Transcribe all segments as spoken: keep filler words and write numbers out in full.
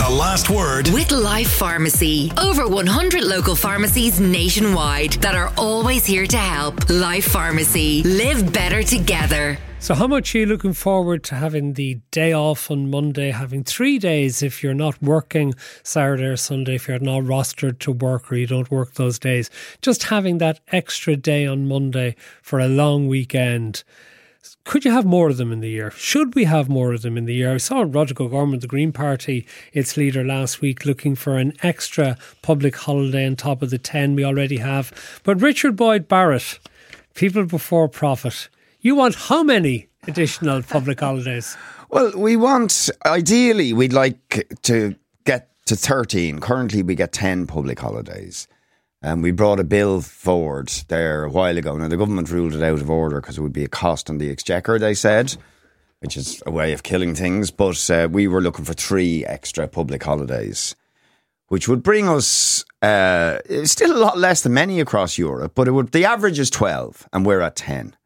The Last Word with Life Pharmacy. Over one hundred local pharmacies nationwide that are always here to help. Life Pharmacy. Live better together. So how much are you looking forward to having the day off on Monday, having three days if you're not working Saturday or Sunday, if you're not rostered to work or you don't work those days, just having that extra day on Monday for a long weekend? Could you have more of them in the year? Should we have more of them in the year? I saw Roger O'Gorman, the Green Party, its leader last week, looking for an extra public holiday on top of the ten we already have. But Richard Boyd Barrett, People Before Profit, you want how many additional public holidays? Well, we want, ideally, we'd like to get to thirteen. Currently, we get ten public holidays. And we brought a bill forward there a while ago. Now, the government ruled it out of order because it would be a cost on the exchequer, they said, which is a way of killing things. But uh, we were looking for three extra public holidays, which would bring us, uh, it's still a lot less than many across Europe, but it would. The average is twelve and we're at ten.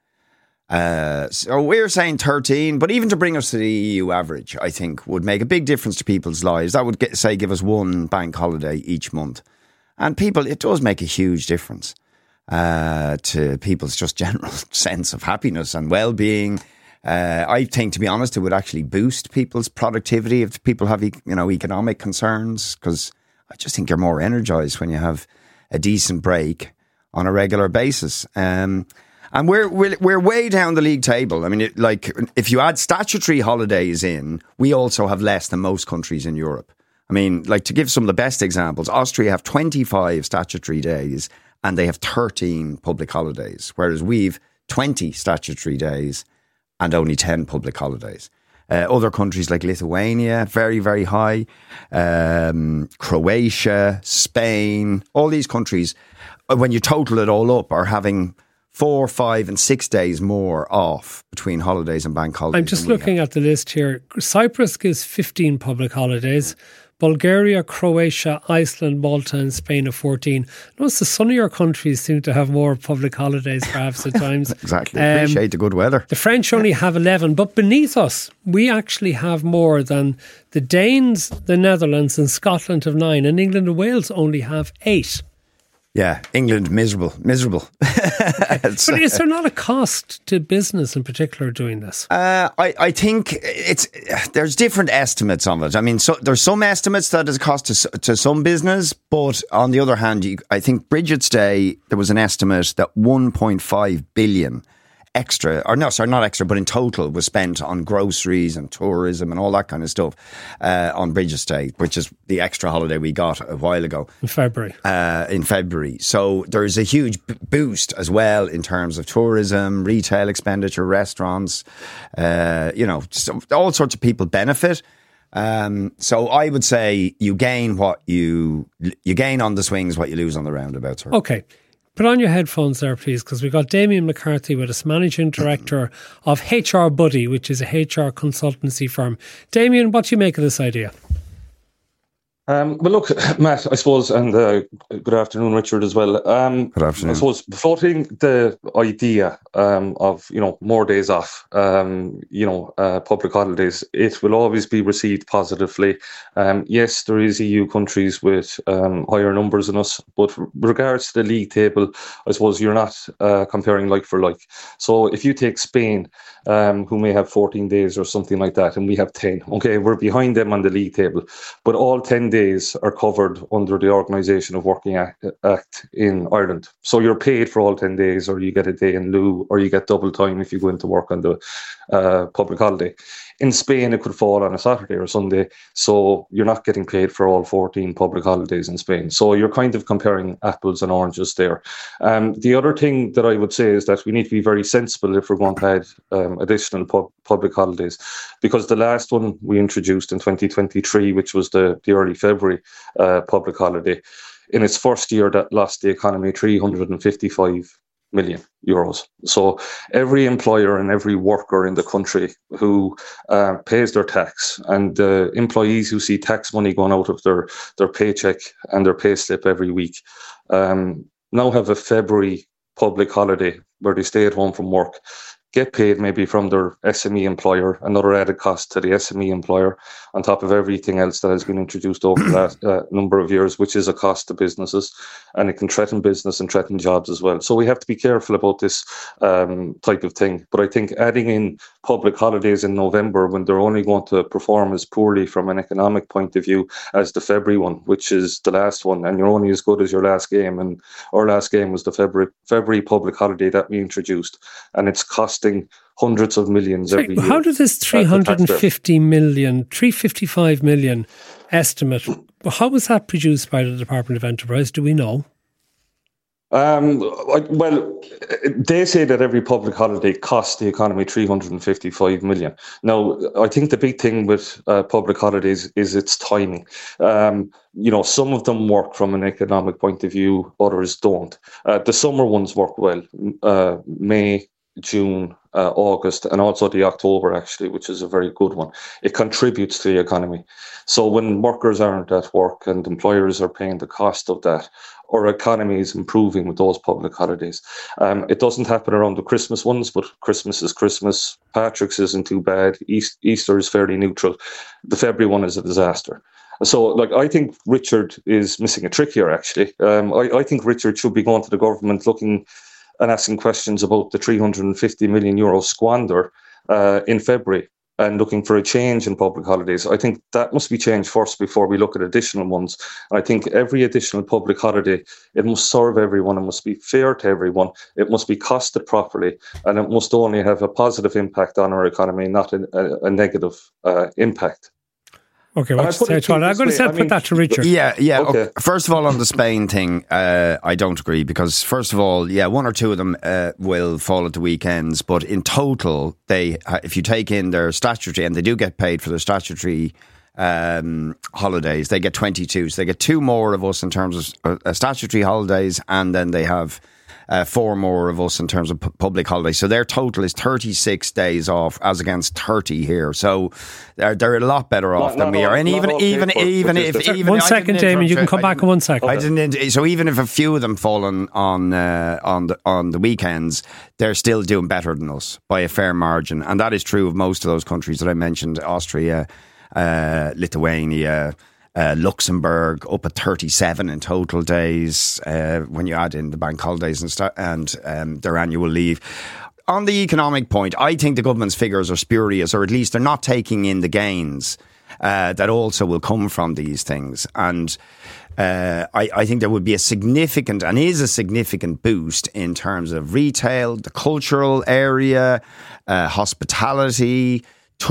Uh, so we're saying thirteen, but even to bring us to the E U average, I think would make a big difference to people's lives. That would get, say, give us one bank holiday each month. And people, it does make a huge difference uh, to people's just general sense of happiness and well-being. Uh, I think, to be honest, it would actually boost people's productivity if people have, you know, economic concerns, because I just think you're more energised when you have a decent break on a regular basis. Um, and we're, we're we're way down the league table. I mean, it, like if you add statutory holidays in, we also have less than most countries in Europe. I mean, like, to give some of the best examples, Austria have twenty-five statutory days and they have thirteen public holidays, whereas we've twenty statutory days and only ten public holidays. Uh, other countries like Lithuania, very, very high. Um, Croatia, Spain, all these countries, when you total it all up, are having four, five and six days more off between holidays and bank holidays. I'm just looking have. at the list here. Cyprus gives fifteen public holidays. Bulgaria, Croatia, Iceland, Malta and Spain have fourteen. Notice the sunnier countries seem to have more public holidays perhaps at times. Exactly. Um, Appreciate the good weather. The French only have eleven, but beneath us, we actually have more than the Danes, the Netherlands and Scotland have nine, and England and Wales only have eight. Yeah, England, miserable, miserable. But is there not a cost to business in particular doing this? Uh, I, I think it's there's different estimates on it. I mean, so there's some estimates that it's a cost to, to some business, but on the other hand, you, I think Bridget's Day, there was an estimate that one point five billion extra, or no, sorry, not extra, but in total was spent on groceries and tourism and all that kind of stuff uh, on Bridget's Day, which is the extra holiday we got a while ago. In February. Uh, in February. So there's a huge b- boost as well in terms of tourism, retail expenditure, restaurants, uh, you know, so all sorts of people benefit. Um, so I would say you gain what you, you gain on the swings, what you lose on the roundabouts. Okay. Put on your headphones there, please, because we've got Damien McCarthy with us, Managing Director of H R Buddy, which is a H R consultancy firm. Damien, what do you make of this idea? Um, well, look, Matt, I suppose, and uh, good afternoon, Richard, as well. Um, good afternoon. I suppose, floating the idea um, of, you know, more days off, um, you know, uh, public holidays, it will always be received positively. Um, yes, there is E U countries with um, higher numbers than us, but with regards to the league table, I suppose you're not uh, comparing like for like. So if you take Spain, um, who may have fourteen days or something like that, and we have ten, okay, we're behind them on the league table, but all ten days days are covered under the Organisation of Working Act, Act in Ireland. So you're paid for all ten days, or you get a day in lieu, or you get double time if you go into work on the uh, public holiday. In Spain, it could fall on a Saturday or Sunday, so you're not getting paid for all fourteen public holidays in Spain. So you're kind of comparing apples and oranges there. Um, the other thing that I would say is that we need to be very sensible if we're going to add um, additional pub- public holidays, because the last one we introduced in twenty twenty-three, which was the, the early February uh, public holiday, in its first year that lost the economy three hundred fifty-five million euros. So every employer and every worker in the country who uh, pays their tax, and the employees who see tax money going out of their, their paycheck and their pay slip every week, um, now have a February public holiday where they stay at home from work, get paid maybe from their S M E employer, another added cost to the S M E employer, on top of everything else that has been introduced over the last uh, number of years, which is a cost to businesses, and it can threaten business and threaten jobs as well. So we have to be careful about this um, type of thing. But I think adding in public holidays in November, when they're only going to perform as poorly from an economic point of view as the February one, which is the last one, and you're only as good as your last game, and our last game was the February February public holiday that we introduced, and it's costing hundreds of millions every year. How did this three hundred fifty million, three hundred fifty-five million estimate, how was that produced by the Department of Enterprise? Do we know? Um, well, they say that every public holiday costs the economy three hundred fifty-five million. Now, I think the big thing with uh, public holidays is its timing. Um, you know, some of them work from an economic point of view, others don't. Uh, the summer ones work well. Uh, May, June, uh, August, and also the October, actually, which is a very good one. It contributes to the economy. So when workers aren't at work and employers are paying the cost of that, our economy is improving with those public holidays. Um, it doesn't happen around the Christmas ones, but Christmas is Christmas. Patrick's isn't too bad. East, Easter is fairly neutral. The February one is a disaster. So, like, I think Richard is missing a trick here, actually. Um, I, I think Richard should be going to the government looking and asking questions about the three hundred fifty million euro squander uh, in February, and looking for a change in public holidays. I think that must be changed first before we look at additional ones. I think every additional public holiday, it must serve everyone, it must be fair to everyone, it must be costed properly, and it must only have a positive impact on our economy, not a, a, a negative uh, impact. Okay, what's well, I'm going to say, I put mean, that to Richard. Yeah, yeah. Okay. Okay. First of all, on the Spain thing, uh, I don't agree, because first of all, yeah, one or two of them uh, will fall at the weekends, but in total, they, if you take in their statutory, and they do get paid for their statutory um, holidays, they get twenty-two. So they get two more of us in terms of uh, statutory holidays, and then they have Uh, four more of us in terms of p- public holidays. So their total is thirty-six days off, as against thirty here. So they're, they're a lot better off not, than not we all, are. And even even even if even one second, Damien, you can come back in one second. I didn't. So even if a few of them fall on on uh, on the on the weekends, they're still doing better than us by a fair margin, and that is true of most of those countries that I mentioned: Austria, uh, Lithuania. Uh, Luxembourg up at thirty-seven in total days uh, when you add in the bank holidays and, st- and um, their annual leave. On the economic point, I think the government's figures are spurious, or at least they're not taking in the gains uh, that also will come from these things. And uh, I, I think there would be a significant, and is a significant boost in terms of retail, the cultural area, uh, hospitality,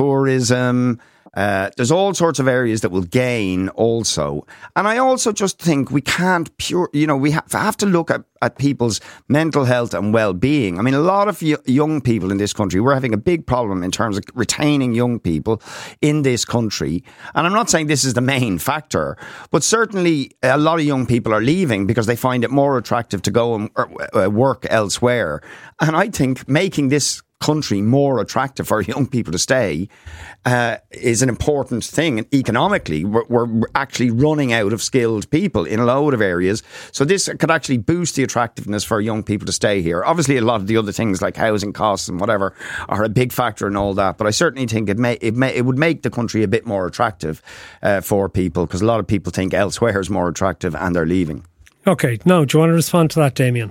tourism. Uh, there's all sorts of areas that will gain also. And I also just think we can't pure, you know, we have, have to look at, at people's mental health and well-being. I mean, a lot of y- young people in this country, we're having a big problem in terms of retaining young people in this country. And I'm not saying this is the main factor, but certainly a lot of young people are leaving because they find it more attractive to go and uh, work elsewhere. And I think making this country more attractive for young people to stay uh, is an important thing. And economically, we're, we're actually running out of skilled people in a load of areas. So this could actually boost the attractiveness for young people to stay here. Obviously, a lot of the other things like housing costs and whatever are a big factor in all that. But I certainly think it may it may it would make the country a bit more attractive uh, for people, because a lot of people think elsewhere is more attractive and they're leaving. Okay, now do you want to respond to that, Damien?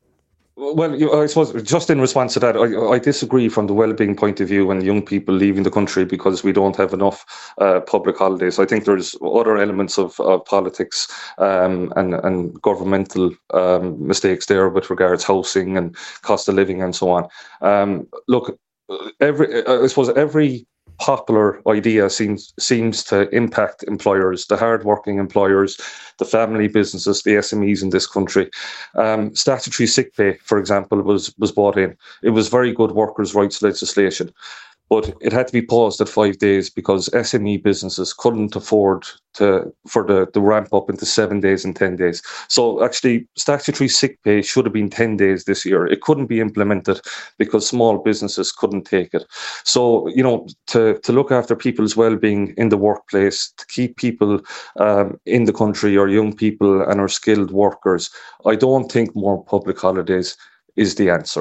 Well, you, I suppose just in response to that, I, I disagree from the well-being point of view when young people leaving the country because we don't have enough uh, public holidays. I think there's other elements of, of politics um, and, and governmental um, mistakes there with regards housing and cost of living and so on. Um, look, every I suppose every popular idea seems seems to impact employers, the hard-working employers, the family businesses, the S M Es in this country. Um, statutory sick pay, for example, was was brought in. It was very good workers' rights legislation, but it had to be paused at five days because S M E businesses couldn't afford to for the, the ramp up into seven days and ten days. So actually, statutory sick pay should have been ten days this year. It couldn't be implemented because small businesses couldn't take it. So, you know, to, to look after people's well-being in the workplace, to keep people um, in the country, our young people and our skilled workers, I don't think more public holidays is the answer.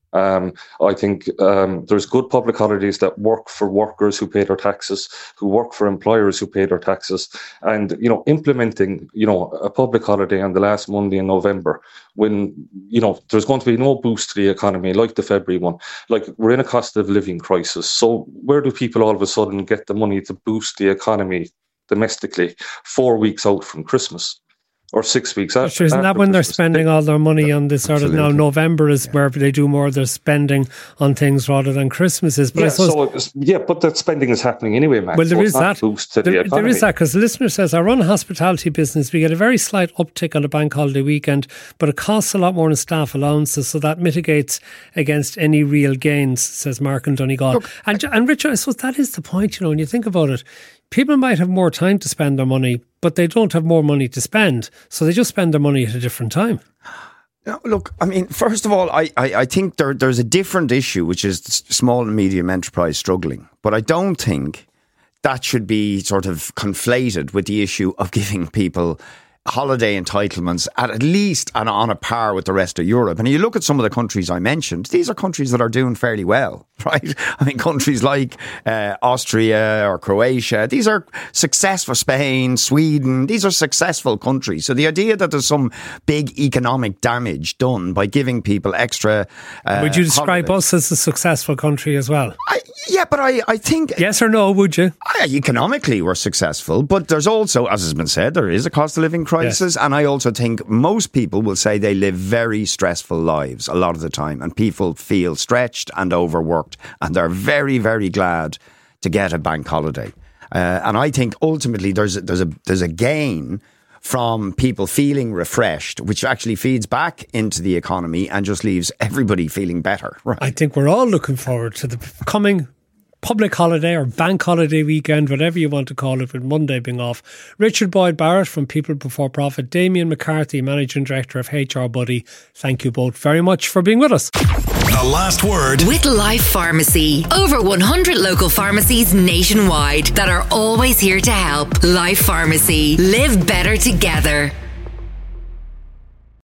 Um, I think um, there's good public holidays that work for workers who pay their taxes, who work for employers who pay their taxes, and you know, implementing you know a public holiday on the last Monday in November, when you know there's going to be no boost to the economy like the February one. Like, we're in a cost of living crisis, so where do people all of a sudden get the money to boost the economy domestically four weeks out from Christmas? Or six weeks after. Sure, isn't that when they're spending all their money on this sort of now? November is where they do more of their spending on things rather than Christmas is. But yeah, I suppose, so it's, yeah, but that spending is happening anyway, Max. Well, there so is that. Boost to there, the economy. there is that, because the listener says, I run a hospitality business. We get a very slight uptick on the bank holiday weekend, but it costs a lot more in staff allowances, so that mitigates against any real gains, says Mark in Donegal. Look, and, and Richard, I suppose that is the point, you know, when you think about it. People might have more time to spend their money, but they don't have more money to spend. So they just spend their money at a different time. No, look, I mean, first of all, I, I, I think there there's a different issue, which is small and medium enterprise struggling. But I don't think that should be sort of conflated with the issue of giving people holiday entitlements at at least and on a par with the rest of Europe. And you look at some of the countries I mentioned, these are countries that are doing fairly well, right? I mean, countries like uh, Austria or Croatia, these are successful, Spain, Sweden, these are successful countries. So the idea that there's some big economic damage done by giving people extra uh, Would you describe holidays. us as a successful country as well? I, yeah, but I, I think... Yes or no, would you? I, economically, we're successful, but there's also, as has been said, there is a cost of living crisis. Yes. And I also think most people will say they live very stressful lives a lot of the time, and people feel stretched and overworked, and they're very, very glad to get a bank holiday. Uh, and I think ultimately there's a, there's a there's a gain from people feeling refreshed, which actually feeds back into the economy and just leaves everybody feeling better. Right? I think we're all looking forward to the coming public holiday or bank holiday weekend, whatever you want to call it, with Monday being off. Richard Boyd Barrett from People Before Profit, Damien McCarthy, Managing Director of H R Buddy. Thank you both very much for being with us. The last word with Life Pharmacy. Over one hundred local pharmacies nationwide that are always here to help. Life Pharmacy. Live better together.